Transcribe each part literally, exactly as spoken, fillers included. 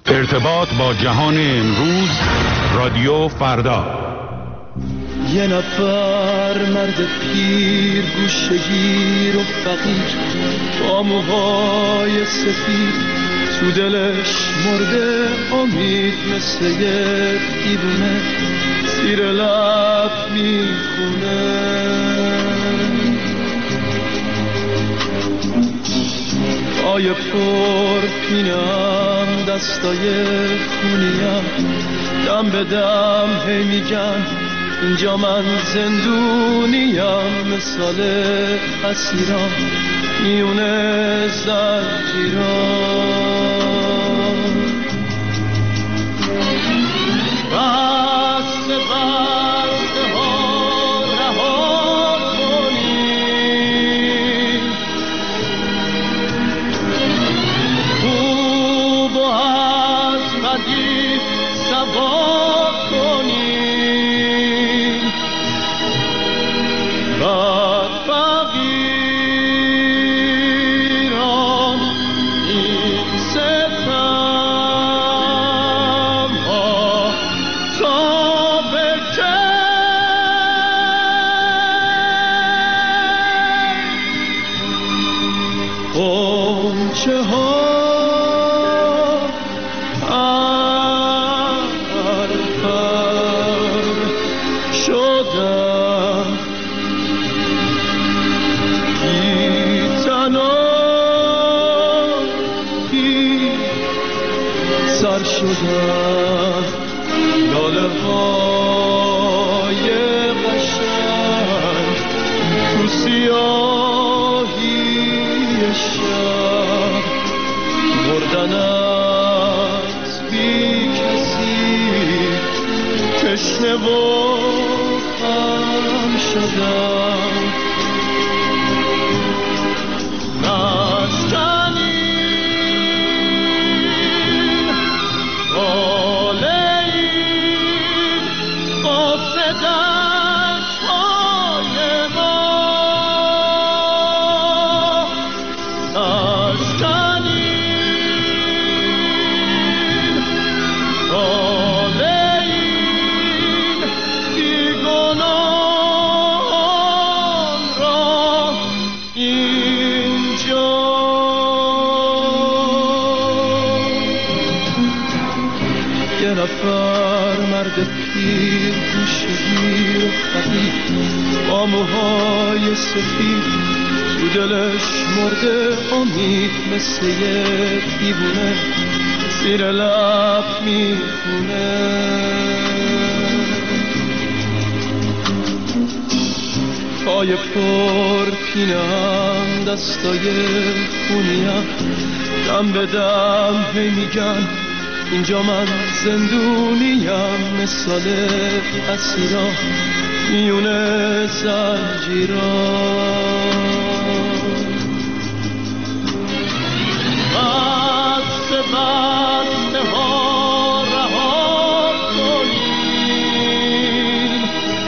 ارتباط با جهان امروز، رادیو فردا. یه نفر مرد پیر گوشه‌گیر و فقیر با موهای سفید، تو دلش مرده امید مثل یه دیوونه، زیر لب میخونه. پای پر پینم، دستای خونیم، دم به دم هی میگن اینجا من زندونیم، مثال اسیران میونه زنجیران. بسته بسته ها رها کنیم، خوب و از بدی سوا کنیم. بد فقیران این ستم ها تا به کی؟ غنچه ها شدن، لاله های قشنگ تو سیاهی شب، مردن از بی کسی، تشنه و غم شدن. پیر گوشه‌گیر و فقیر با موهای سفید، تو دلش مرده امید مثل یه دیوونه، زیر لب میخونه. پای پر پینم، دستای خونیم، دم به دم هی میگن اینجا من زندونیم، مثال اسیران میونه زنجیران. بسته بسته ها رها کنیم،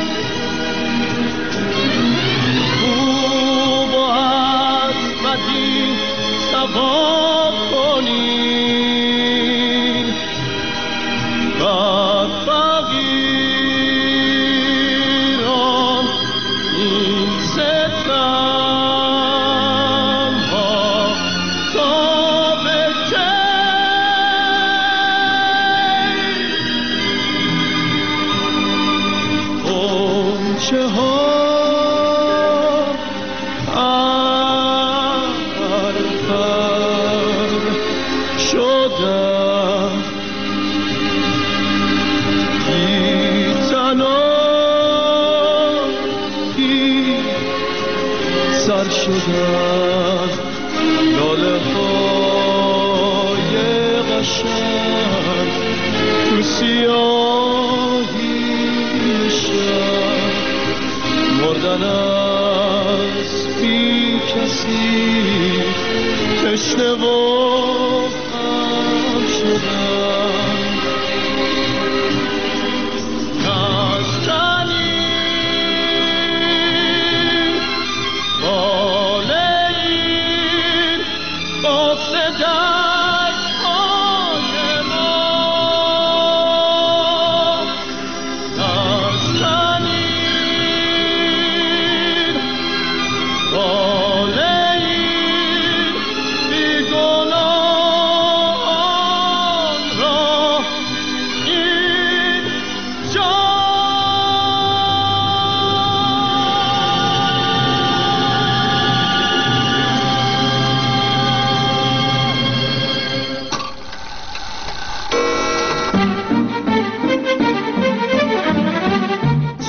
خوب و از بدی سوا کنیم. بد فقیران این ستم ها تا به کی؟ غنچه ها پرپر شدن، سر شدن، لاله های قشنگ تو سیاهی شب، مردن از بی کسی، تشنه و غم شدن. نشکنی باله ای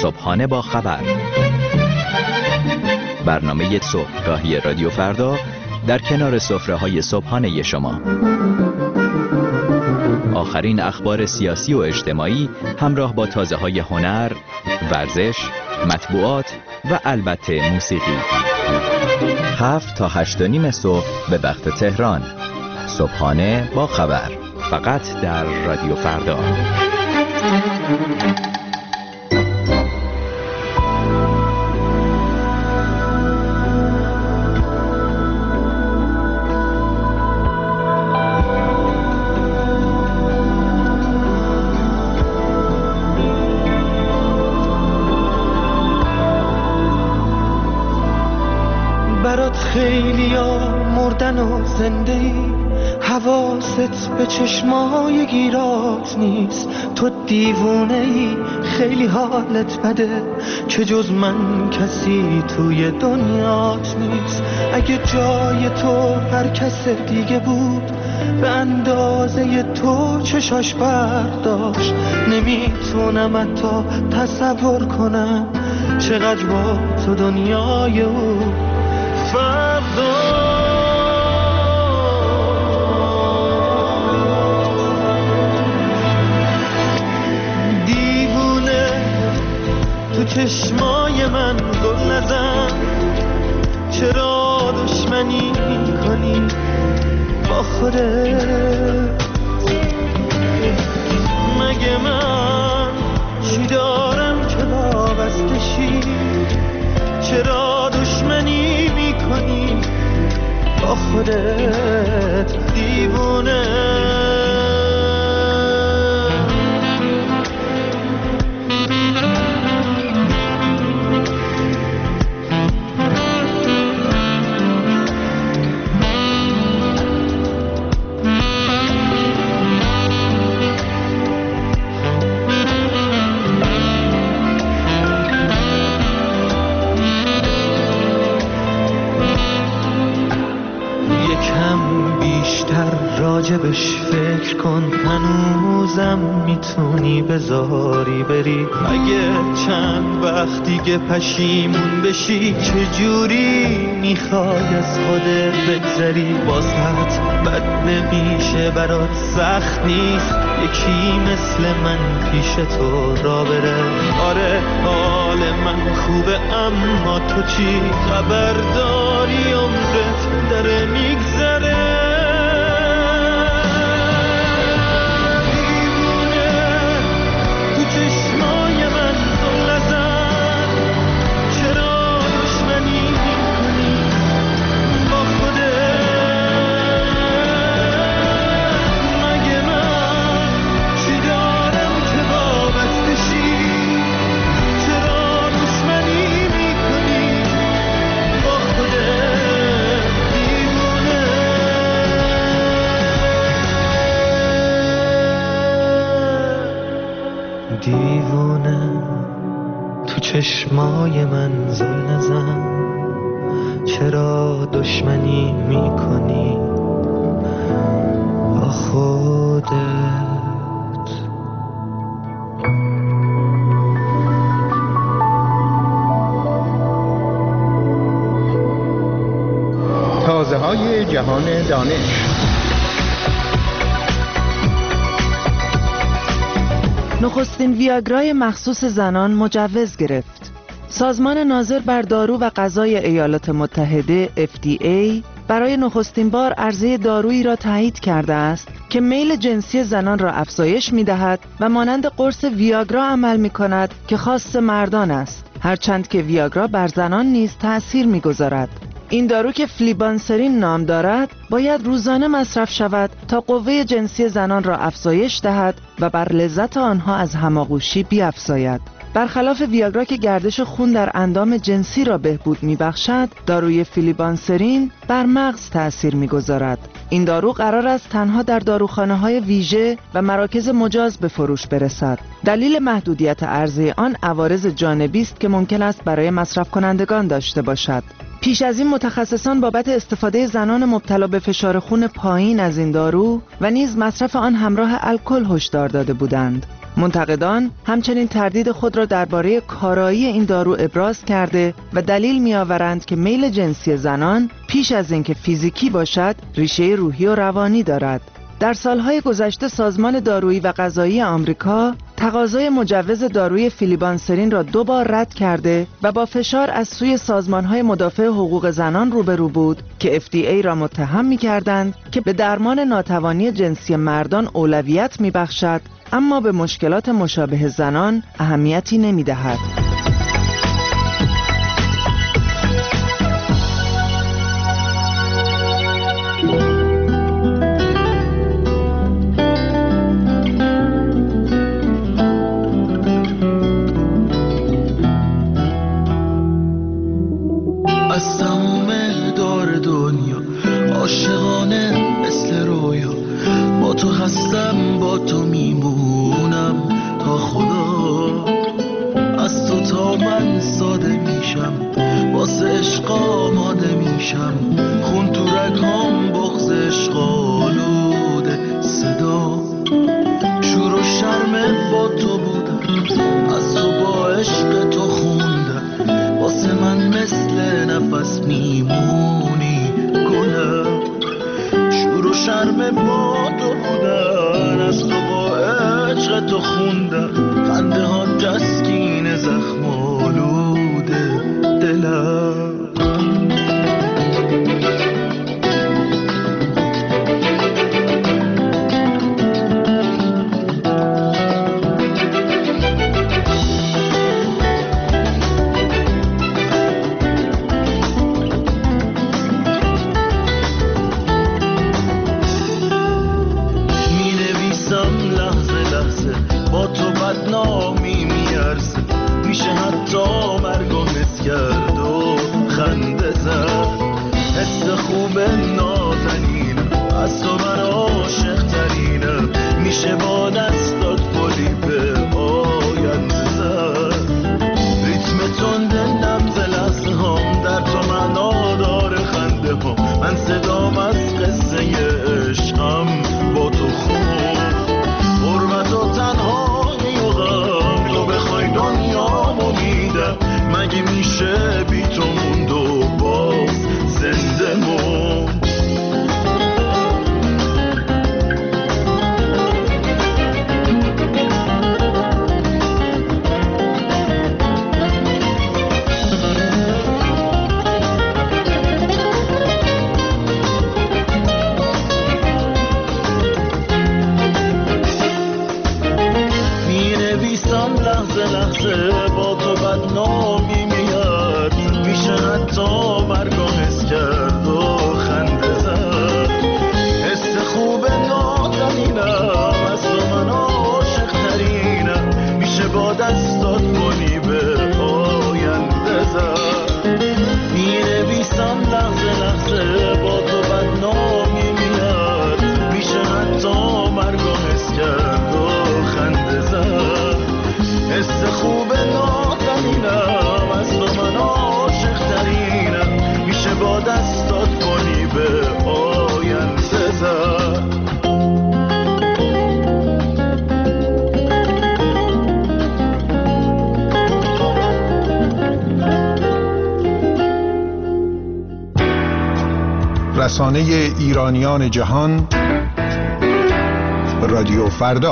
صبحانه با خبر، برنامه صبحگاهی رادیو فردا در کنار سفره‌های صبحانه شما. آخرین اخبار سیاسی و اجتماعی همراه با تازه‌های هنر، ورزش، مطبوعات و البته موسیقی. هفت تا هشت و نیم صبح به وقت تهران. صبحانه با خبر، فقط در رادیو فردا. برات خیلی ها مردن و زنده ای، حواست به چشمای گیرات نیست. تو دیوونه ای، خیلی حالت بده که جز من کسی توی دنیات نیست. اگه جای تو هر کس دیگه بود به اندازه تو چشاش برداشت، نمیتونم حتی تصور کنم چقدر با تو دنیای او فردا. دیوونه تو چشمای من گل نزن، چرا دشمنی کنی با خودت؟ مگه من چی دارم که وابسته شی؟ چرا دشمنی میکنی با خودت دیوونه؟ راجبش فکر کن، هنوزم میتونی بذاری بری. اگه چند وقت دیگه پشیمون بشی، چجوری میخوای از خودت بگذری؟ واسط بد نمیشه، برات سخت نیست یکی مثل من پیش تو را بره. آره حال من خوبه، اما تو چی خبر داری؟ عمرت داره میگذره. دیوونه تو چشمای من زل نزن، چرا دشمنی میکنی با خودت؟ تازه های جهان دانش. نخستین ویاگرای مخصوص زنان مجوز گرفت. سازمان ناظر بر دارو و غذای ایالات متحده اف دی ای برای نخستین بار عرضه دارویی را تایید کرده است که میل جنسی زنان را افزایش می‌دهد و مانند قرص ویاگرا عمل می‌کند که خاص مردان است، هرچند که ویاگرا بر زنان نیز تأثیر می‌گذارد. این دارو که فلیبانسرین نام دارد باید روزانه مصرف شود تا قوه جنسی زنان را افزایش دهد و بر لذت آنها از هماغوشی بیفزاید. برخلاف ویاگرا که گردش خون در اندام جنسی را بهبود می‌بخشد، داروی فلیبانسرین بر مغز تأثیر می‌گذارد. این دارو قرار است تنها در داروخانه‌های ویژه و مراکز مجاز به فروش برسد. دلیل محدودیت عرضه آن عوارض جانبی است که ممکن است برای مصرف کنندگان داشته باشد. پیش از این متخصصان بابت استفاده زنان مبتلا به فشار خون پایین از این دارو و نیز مصرف آن همراه الکل هشدار داده بودند. منتقدان همچنین تردید خود را درباره کارایی این دارو ابراز کرده و دلیل می‌آورند که میل جنسی زنان پیش از اینکه فیزیکی باشد ریشه روحی و روانی دارد. در سالهای گذشته سازمان دارویی و غذایی آمریکا تقاضای مجوز داروی فیلیبانسرین را دو بار رد کرده و با فشار از سوی سازمانهای مدافع حقوق زنان روبرو بود که اف دی ای را متهم می‌کردند که به درمان ناتوانی جنسی مردان اولویت می‌بخشد اما به مشکلات مشابه زنان اهمیتی نمی‌دهد. از تمام دار دنیا عاشقانه مثل رویا، با تو هستم با تو میمونم تا خدا. از تو تا من ساده میشم، واسه عشق آماده میشم، خون تو رگام بغض عشق آلوده صدا. شور و شرم با تو بودم، از تو با عشق تو خوندم، واسه من مثل نفس میمونی گلم. شور و شرم با تو بودن، از تو با عشق تو خوندم، خنده ها تسکین زخم آلوده دلم. بدنامی میارزه، میشه حتی مرگو حس کرد و خنده زد. حس خوب نازنینم، از تو من عاشق ترینم، میشه با دستات گلی به آینده زد. ریتم تند نبض لحظه هم در تو معنا داره خنده هم، من صدام از قصه عشقم با تو خوب. حرمت و تنها تو بخوای دنیامو میدم، مگه میشه بی تو موند و باز زنده موند. لحظه با تو بدنامی میاد، میشه حتی مرگو حس کرد و خنده زد. حس خوب نازنینم، از تو من عاشق ترینم، میشه با دستات گلی به آینده زد. مینویسم لحظه لحظه با تو بدنامی میاد، میشه حتی مرگو حس کرد و خنده زد. حس خوب نازنینم، از تو من عاشق ترینم، میشه با دستات گلی به آینده زد. رسانه ایرانیان جهان، رادیو فردا.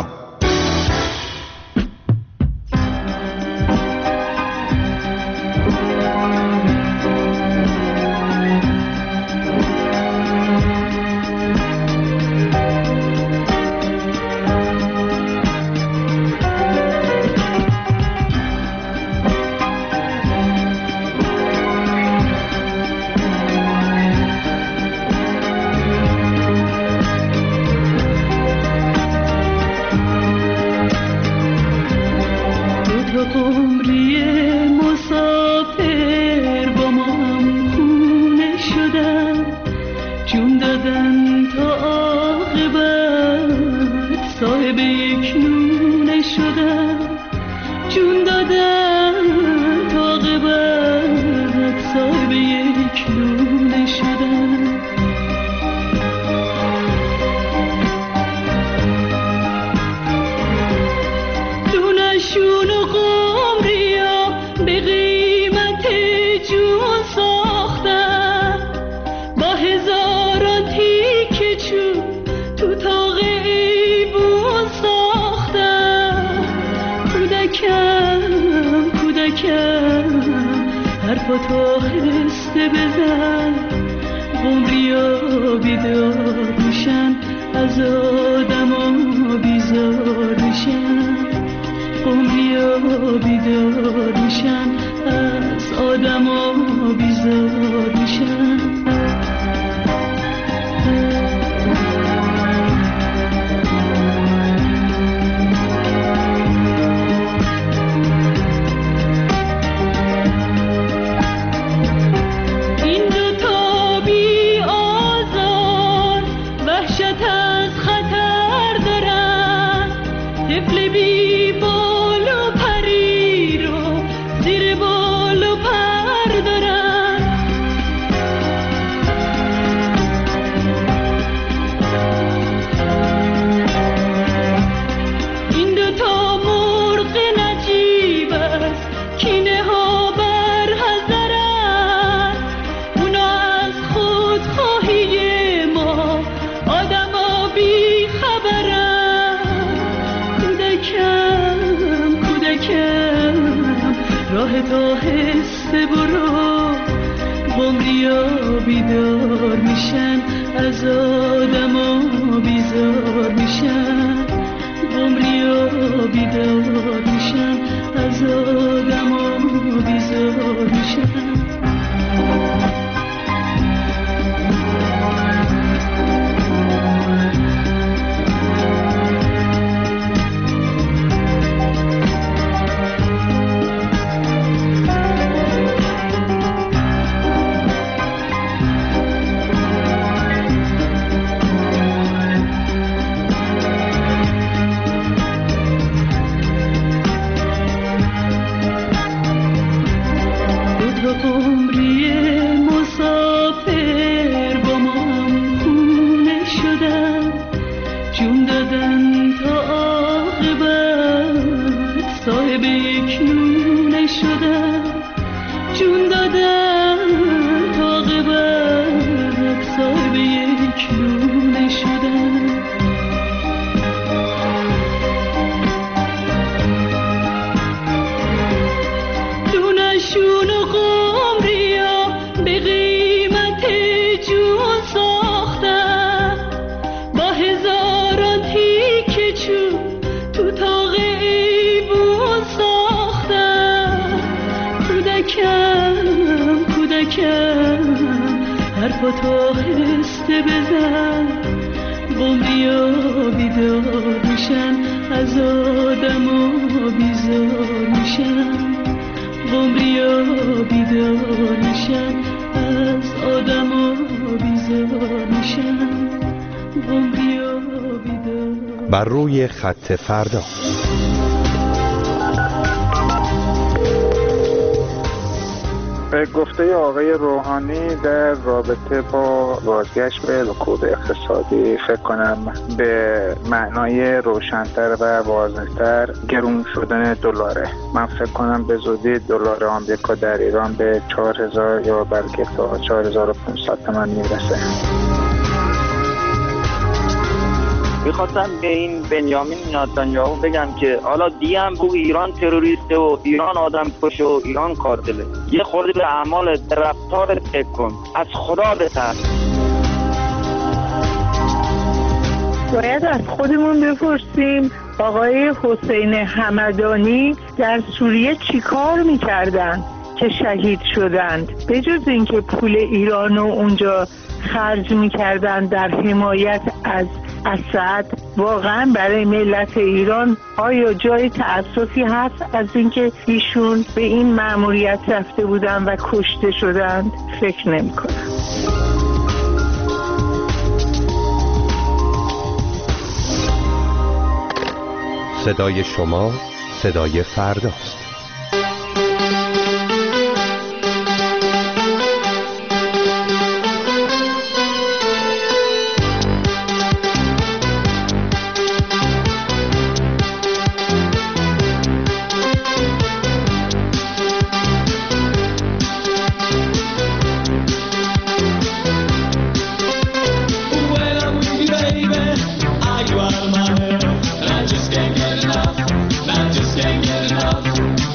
تو آهسته بزن، قمریا بیدار میشن، از آدم ها بیزار میشن، قمریا بیدار میشن، از آدم ها بیزار میشن. بیدار میشن، از آدم ها بیزار میشن، قمریا بیدار میشن، از آدم ها بیزار میشن. حرفا تو آهسته بزن، قمریا بیدار میشن، از آدم ها بیزار میشن، قمریا بیدار میشن، از آدم ها بیزار میشن، قمریا بیدار. بر روی خط فردا. به گفته آقای روحانی در رابطه با بازگشت به رکود اقتصادی فکر کنم به معنای روشن‌تر و واضح‌تر گرون شدن دلاره. من فکر کنم به زودی دلار آمریکا در ایران به چهار هزار یا بلکه تا چهار هزار و پانصد تومان میرسه. میخواستم به این بنیامین نتانیاهو بگم که حالا دیم بگو ایران تروریسته و ایران آدم کشه و ایران قاتله، یه خورده به اعمال به رفتار فکر کن، از خدا بترس. باید از خودمون بپرسیم آقای حسین همدانی در سوریه چی کار میکردن که شهید شدند؟ به جز اینکه پول ایرانو اونجا خرج میکردن در حمایت از اسد، واقعا برای ملت ایران آیا جای تأسفی هست از اینکه ایشون به این مأموریت رفته بودن و کشته شدند؟ فکر نمی کنم. صدای شما صدای فرداست. Can't get enough.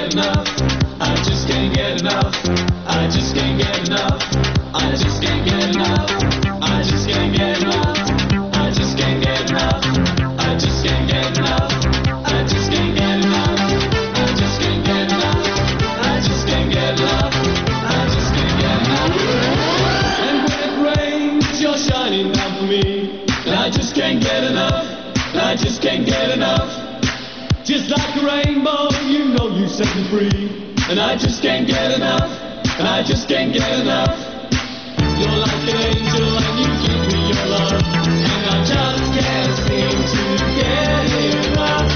get enough. I just can't get enough. I just can't get enough. I just can't get enough. I just can't get enough. I just can't get enough. I just can't get enough. I just can't get enough. I just can't get enough. I just can't get enough. I just can't get enough. And when it rains, you're shining down for me. And I just can't get enough. I just can't get enough. Just like a rainbow, you know you set me free. And I just can't get enough. And I just can't get enough. You're like an angel and you give me your love. And I just can't seem to get enough.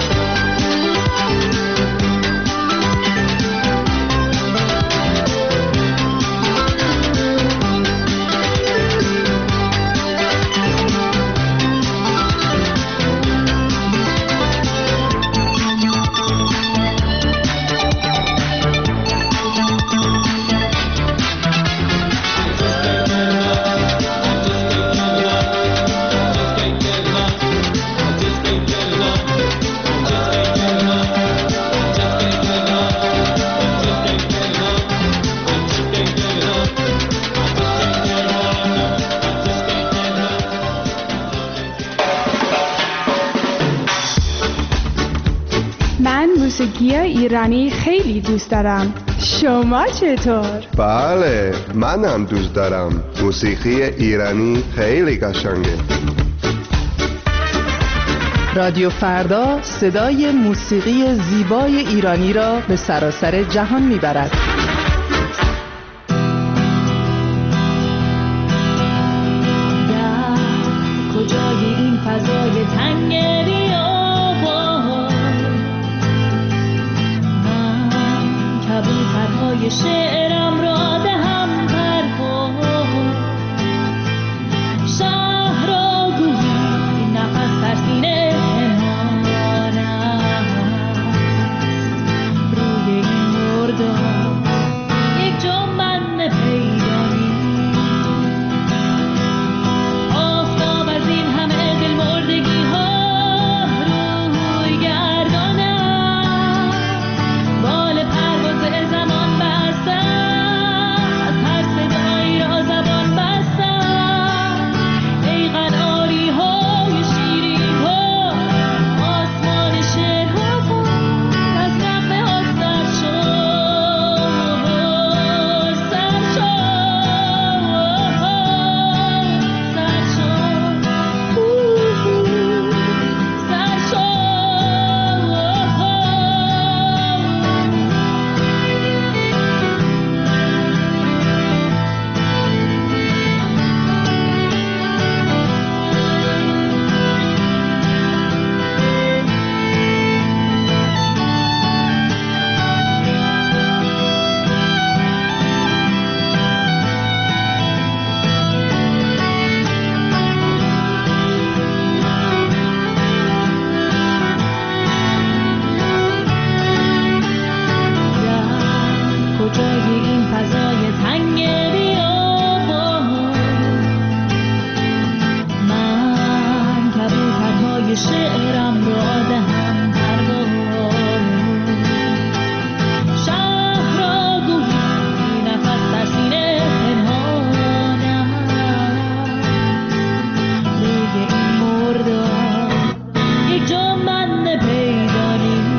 موسیقی ایرانی خیلی دوست دارم. شما چطور؟ بله، منم دوست دارم. موسیقی ایرانی خیلی قشنگه. رادیو فردا صدای موسیقی زیبای ایرانی را به سراسر جهان میبرد. کجای این فضای تنگ کبوترهای شعرم را دهم پرواز شهر را گویی نفس در سینه پنهانم روی این مردار یک جنبن پیدا نیست آفتاب از این همه دل مردگی ها روی گردانم بال پرواز زمان بستم هر صدایی را زبان بستم ای قناری های شیرین ها آسمان شعرها از نغمه ها سر شد سر شد سر شد سر کجای این فضای تنگ بیابان من کبوترهای شعرم را دهم پرواز شهر را گویی نفس در سینه پنهانم روی این مردار یک جنبن پیدا نیست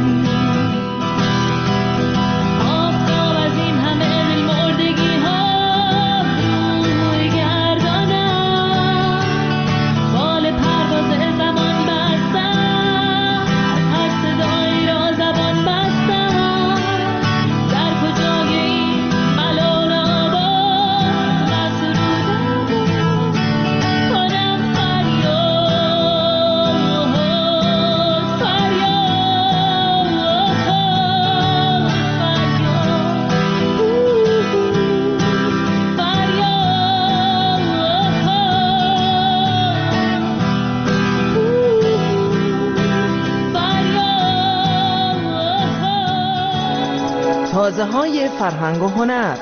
تازه های فرهنگ و هنر.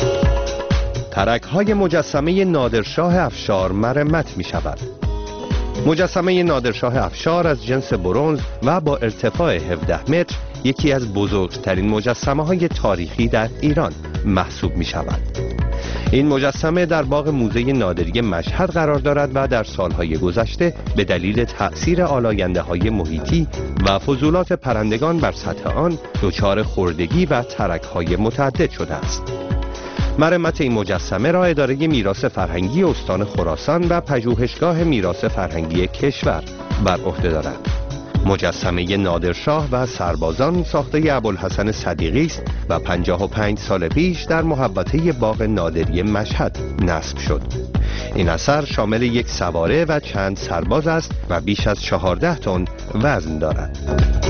ترک های مجسمه نادرشاه افشار مرمت می شود. مجسمه نادرشاه افشار از جنس برنز و با ارتفاع هفده متر یکی از بزرگترین مجسمه های تاریخی در ایران محسوب می شود. این مجسمه در باغ موزه نادری مشهد قرار دارد و در سالهای گذشته به دلیل تأثیر آلاینده های محیطی و فضولات پرندگان بر سطح آن دچار خردگی و ترک های متعدد شده است. مرمت این مجسمه را اداره میراث فرهنگی استان خراسان و پژوهشگاه میراث فرهنگی کشور بر عهده دارد. مجسمه نادرشاه و سربازان ساخته ابوالحسن صدیقی است و پنجاه و پنج سال پیش در محوطه باغ نادری مشهد نصب شد. این اثر شامل یک سواره و چند سرباز است و بیش از چهارده تن وزن دارد.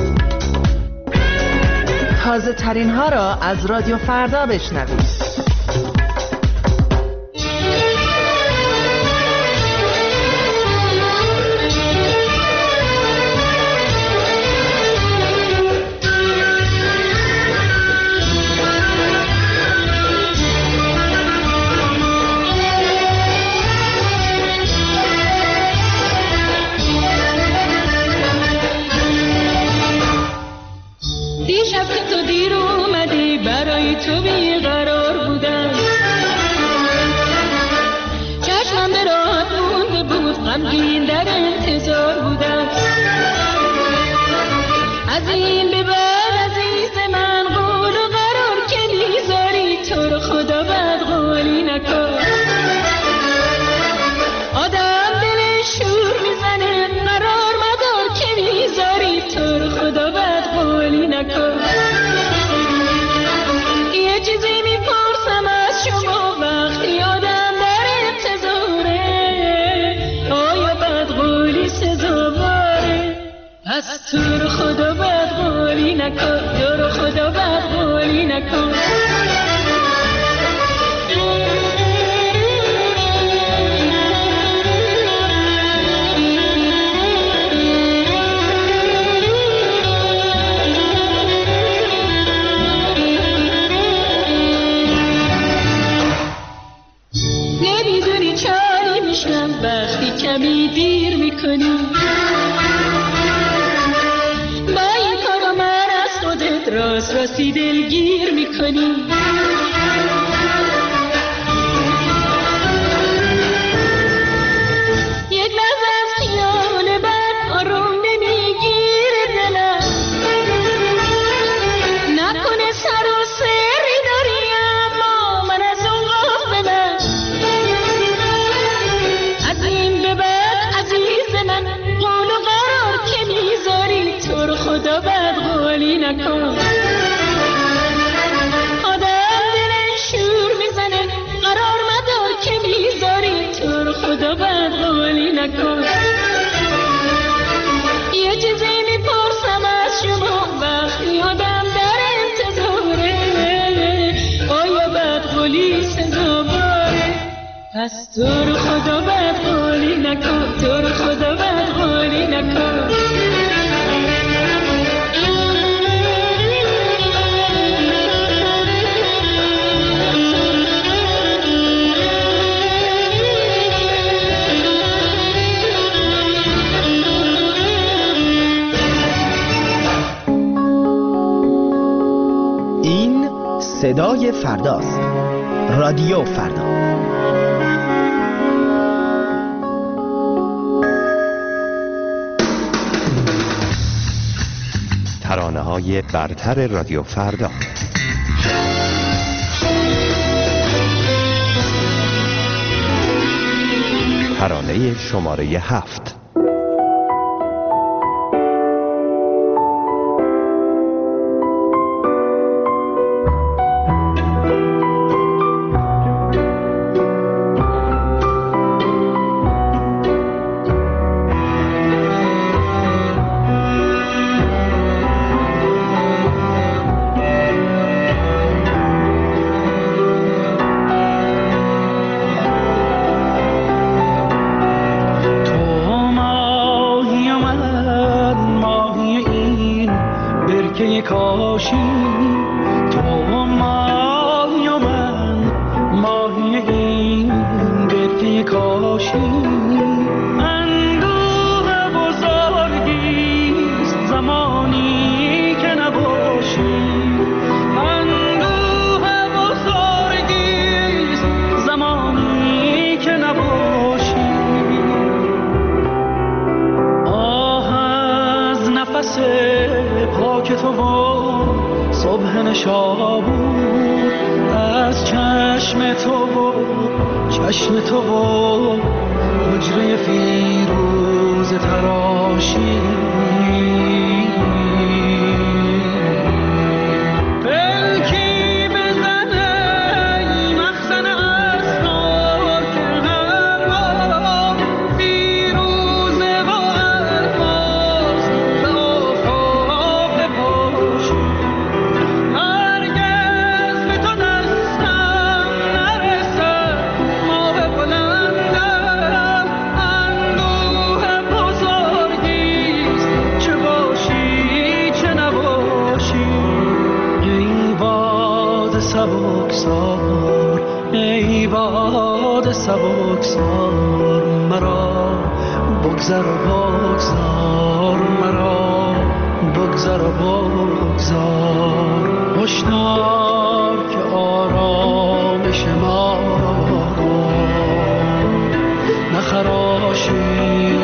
تازه ترین ها را از رادیو فردا بشنوید. دیشب که تو دیر اومدی برای تو بیقرار بودم، چشمم به راحت مونده بود، غمگین در انتظار بودم. از این به بعد عزیز من قول و قرار که میذاری، تو رو خدا بد قولی نکن. آدم دلش شور میزنه، قرار مدار که میذاری، تو رو خدا بد قولی نکن. یه چیزی میپرسم از شما وقتی آدم در انتظاره، آیا بد قولی سزاواره؟ پس تو رو خدا بد قولی نکن، تو رو خدا بد قولی نکن. وقتی کمی دیر میکنی با این کارا من از خودت راست راستی دلگیر میکنی. یک لحظه از خیال بد آروم نمیگیره دلم، نکنه سر و سری داری اما من از اون غافلم. از این به بعد عزیز من قول و قرار که میذاری، تو رو خدا بد قولی نکن. آدم دلش شور میزنه، قرار مدار که میذاری، تو رو خدا بد قولی نکن. یه چیزی میپرسم از شما وقتی آدم در انتظاره، آیا بد قولی سزاواره؟ پس تو رو خدا بد قولی نکن، تو رو خدا بد قولی نکن. این صدای فرداست. رادیو فردا. ترانه‌های برتر رادیو فردا. ترانه شماره هفت. کاشی اندوه و صبح نشابور، از چشم تو و چشم تو و حجره فیروز تراشی، سبکسار مرا بگذر و بگذار، مرا بگذر و بگذار، هشدار که آرامش ما نخراشی.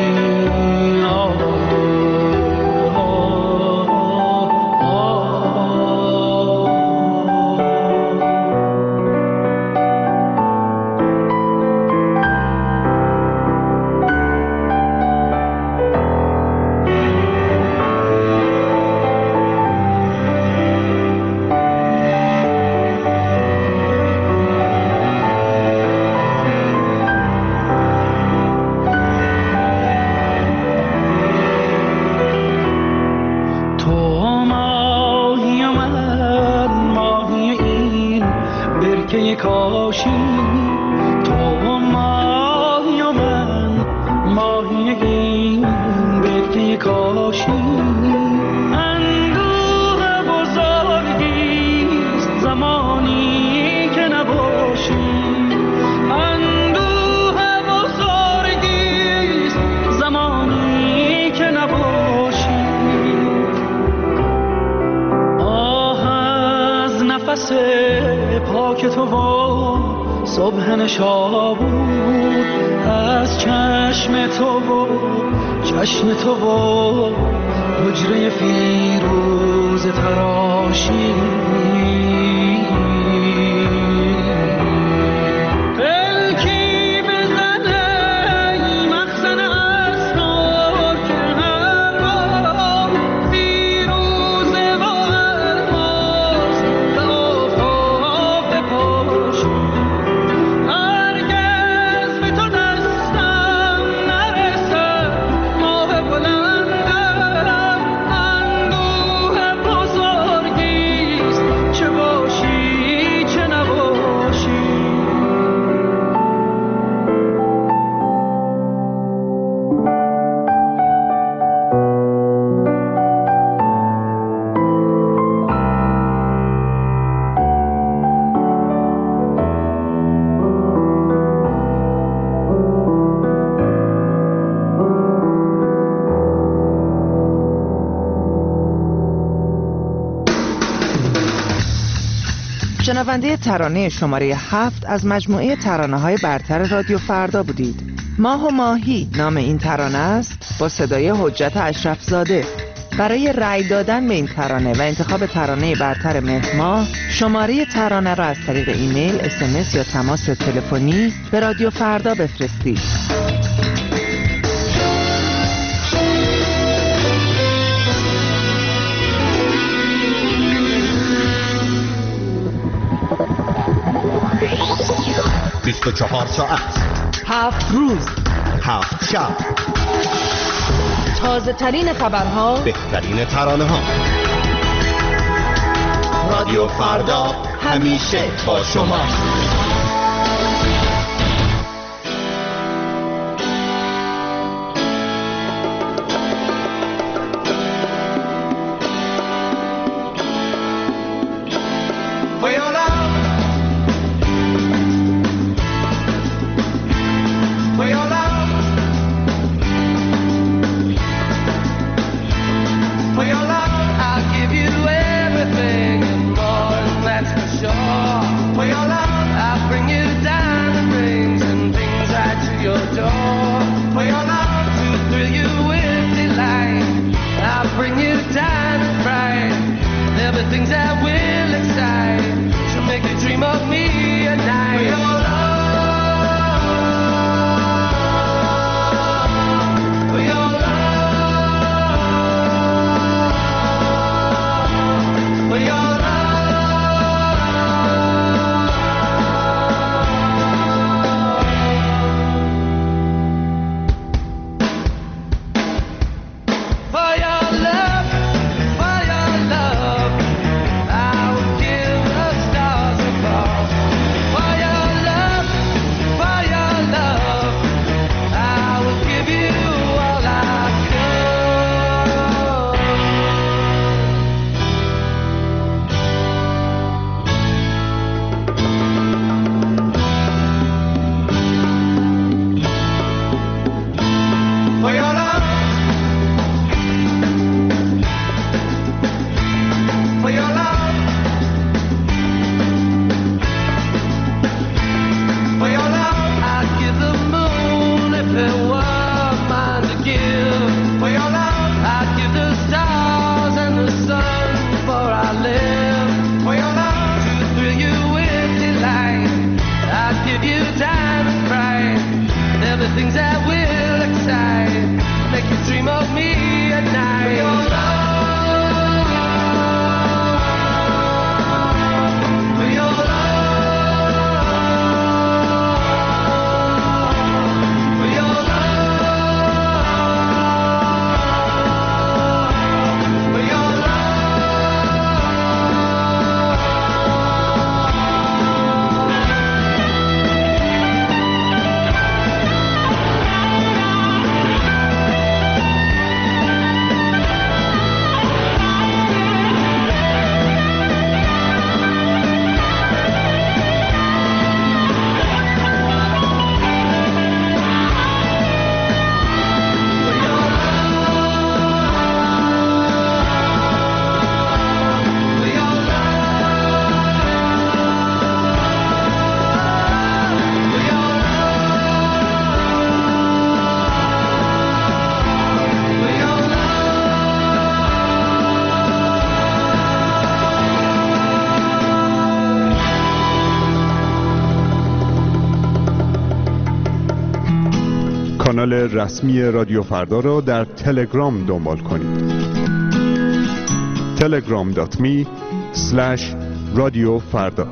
پاک تو و صبح نشابور، از چشم تو و چشم تو و حجره فیروز تراشی، شنونده ترانه شماره هفت از مجموعه ترانه‌های برتر رادیو فردا بودید. ماه و ماهی نام این ترانه است، با صدای حجت اشرف زاده. برای رأی دادن به این ترانه و انتخاب ترانه برتر مهر ماه، شماره ترانه را از طریق ایمیل، اس ام اس یا تماس تلفنی به رادیو فردا بفرستید. بیست و چهار ساعت، هفت روز، هفت شب، تازه ترین خبرها، بهترین ترانه ها. رادیو فردا همیشه با شما. For your love, I کانال رسمی رادیو فردا را در تلگرام دنبال کنید. تلگرام دات می اسلش رادیو فردا.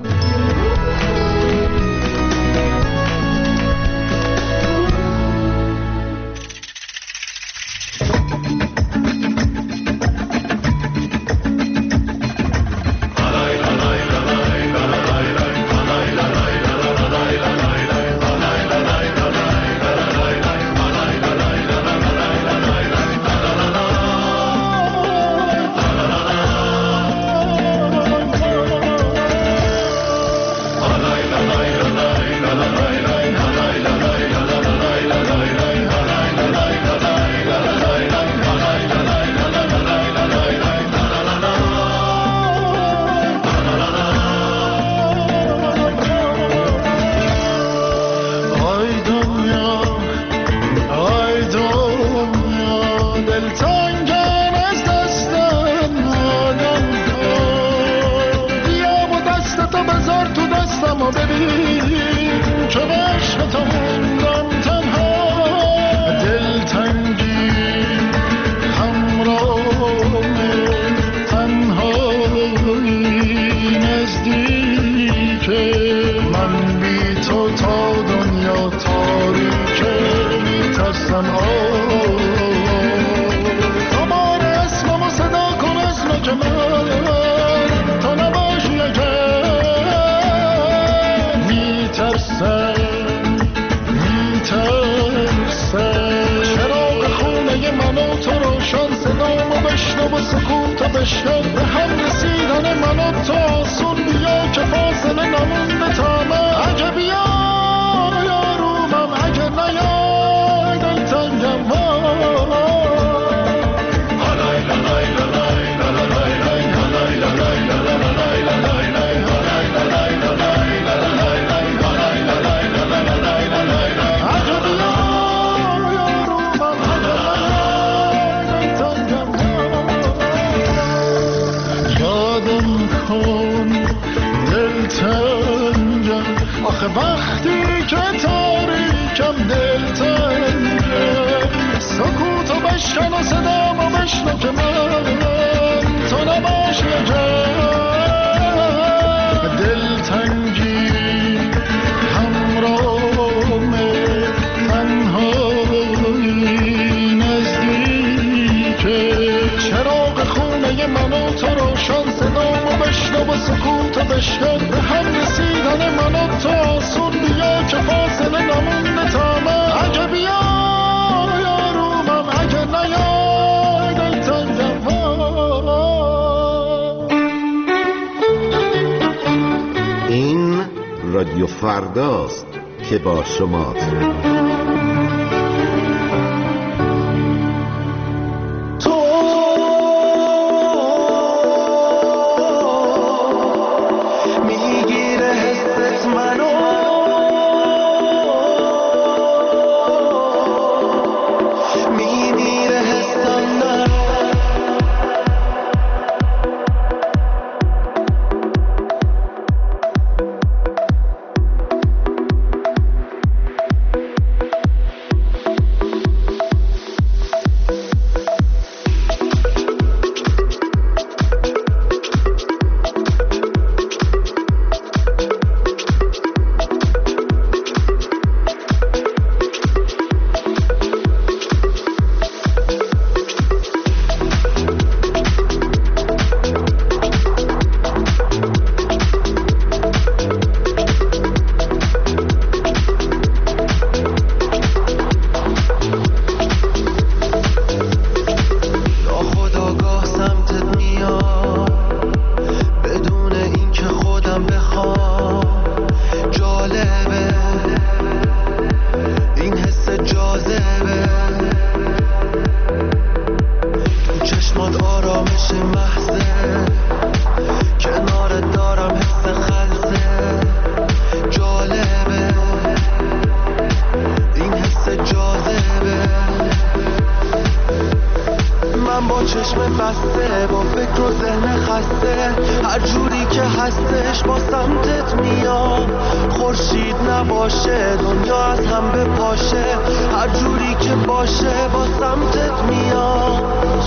رادیو فرداست که با شماست. چشم بسته با فکر و ذهن خسته هر جوری که هستش با سمتت میام، خورشید نباشه دنیا از هم بپاشه، هر جوری که باشه با سمتت میام.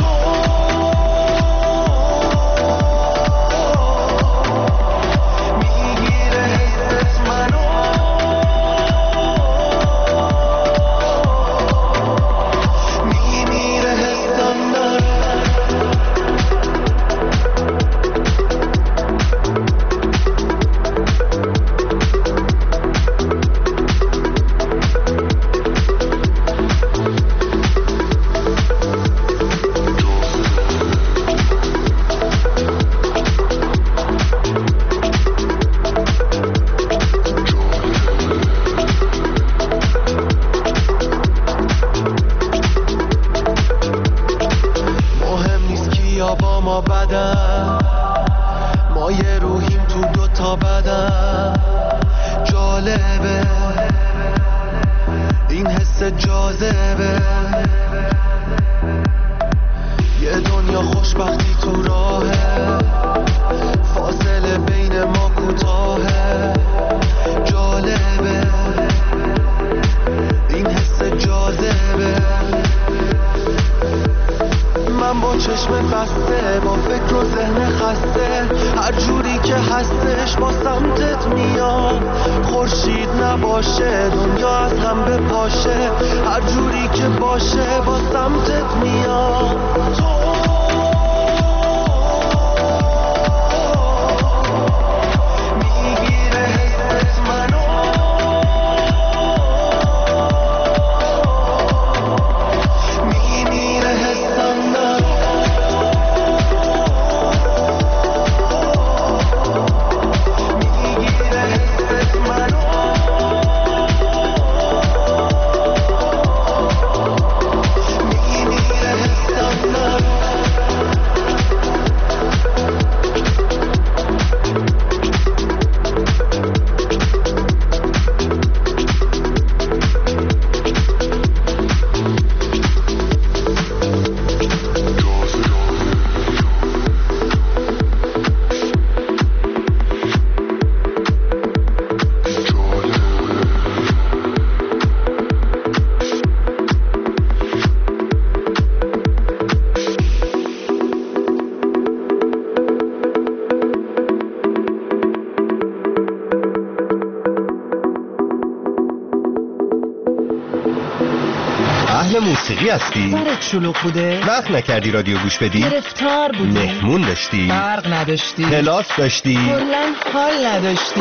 موسیقی هستی؟ سرت شلوغ بوده؟ وقت نکردی رادیو گوش بدی؟ گرفتار بودی؟ مهمون داشتی؟ برق نداشتی؟ کلاس داشتی؟ کلاً حال نداشتی؟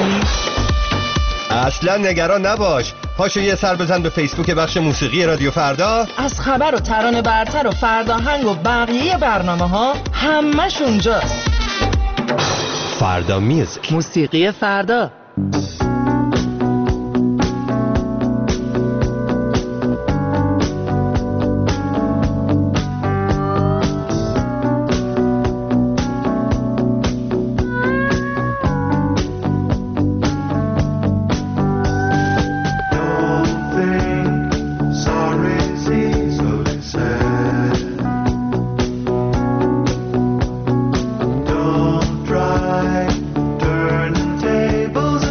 اصلا نگران نباش، پاشو یه سر بزن به فیسبوک بخش موسیقی رادیو فردا. از خبر و ترانه برتر و فرداهنگ و بقیه برنامه ها همش اونجاست. فردا میوزیک، موسیقی فردا. Tables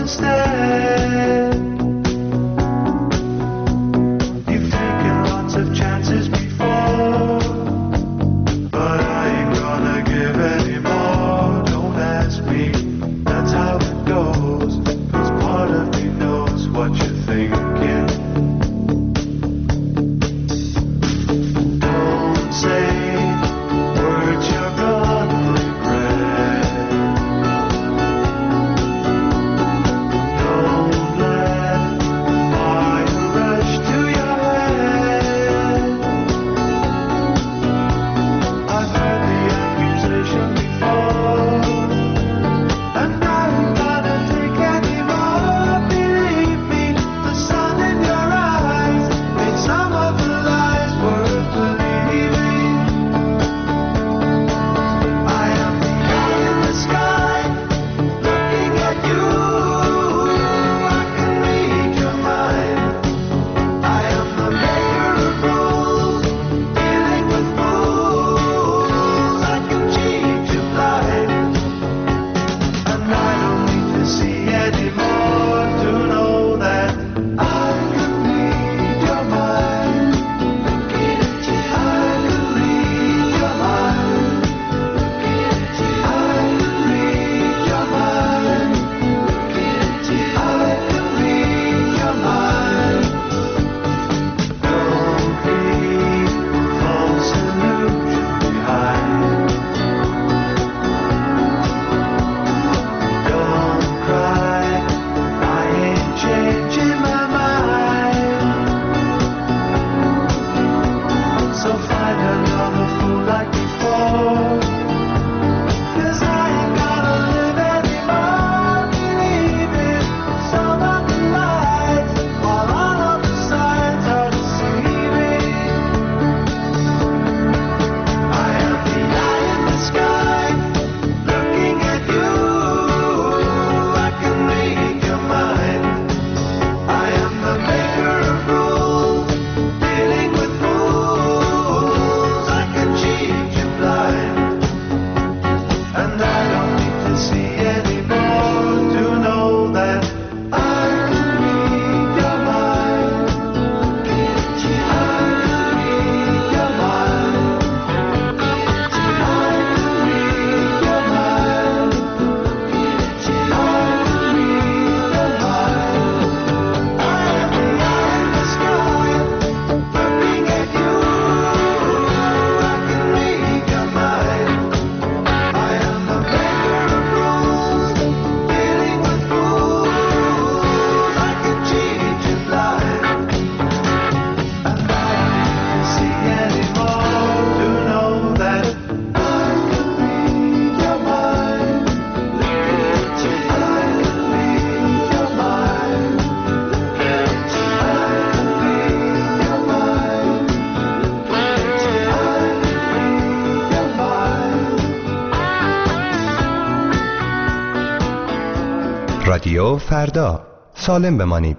رادیو فردا، سالم بمانید.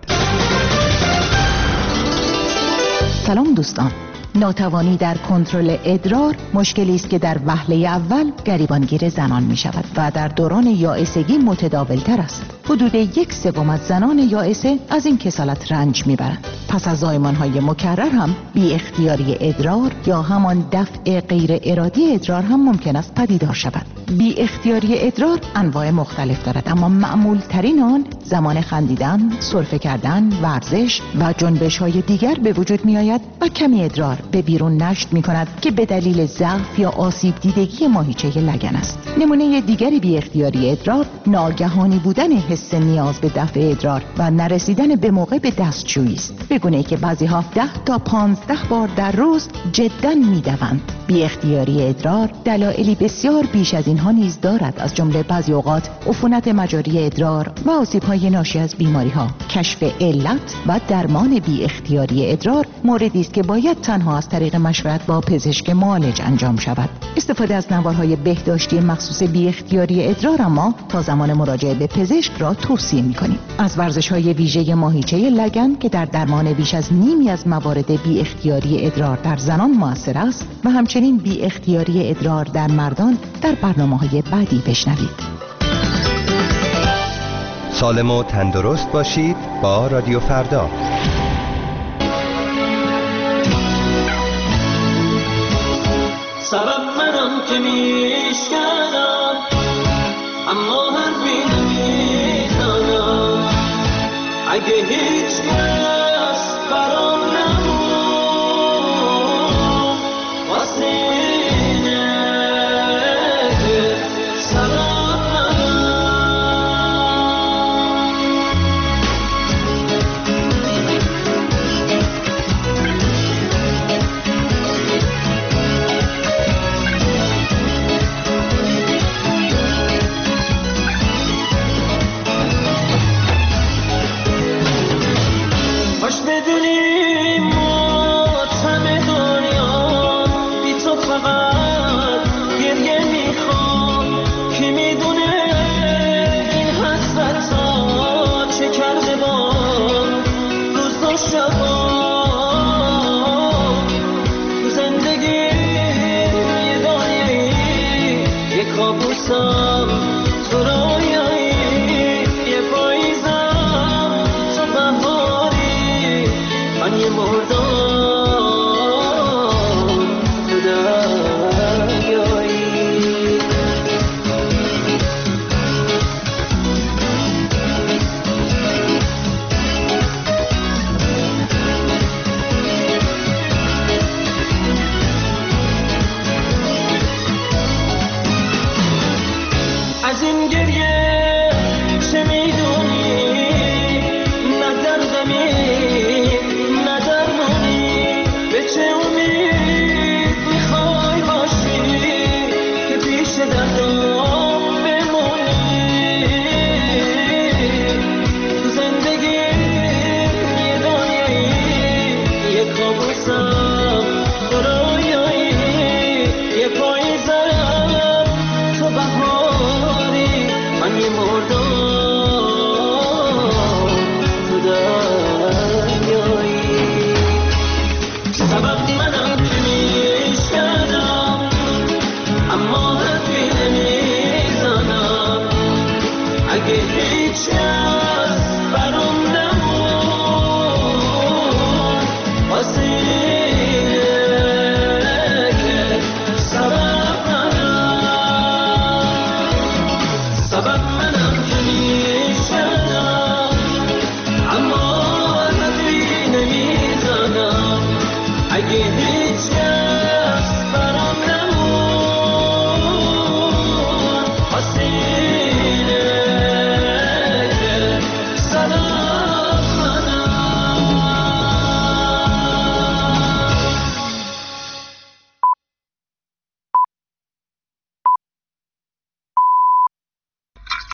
سلام دوستان. ناتوانی در کنترل ادرار مشکلی است که در وهله اول گریبانگیر زنان می شود و در دوران یائسگی متداول تر است. حدود یک سوم از زنان یائسه از این کسالت رنج می برند. پس از زایمان‌های مکرر هم بی اختیاری ادرار یا همان دفع غیر ارادی ادرار هم ممکن است پدیدار شود. بی اختیاری ادرار انواع مختلف دارد، اما معمول ترین آن زمان خندیدن، سرفه کردن، ورزش و جنبش های دیگر به وجود می آید و کمی ادرار به بیرون نشت می کند که به دلیل ضعف یا آسیب دیدگی ماهیچه لگن است. نمونه دیگری بی اختیاری ادرار ناگهانی بودن حس نیاز به دفع ادرار و نرسیدن به موقع به دستشویی است، به گونه‌ای که بعضی ها ده تا پانزده بار در روز جدا می دوند. بی اختیاری ادرار دلایلی بسیار بیش از اینها نیز دارد، از جمله بعضی اوقات عفونت مجاری ادرار و آسیب‌های ناشی از بیماری‌ها. کشف علت و درمان بی اختیاری ادرار موردی است که باید تنها از طریق مشورت با پزشک معالج انجام شود. استفاده از نوارهای بهداشتی مخصوص بی اختیاری ادرار اما تا زمان مراجعه به پزشک را توصیه می‌کنیم. از ورزش‌های ویژه ماهیچه لگن که در درمان بیش از نیمی از موارد بی اختیاری ادرار در زنان مؤثر است و همچنین بی اختیاری ادرار در مردان در برنامه‌های بعدی بشنوید. سالم و تندرست باشید با رادیو فردا. سبب منم که میشکنم اما حرفی نمیزنم. اگه هیچ کس برام نمون واسه اینه که سبب از این گریه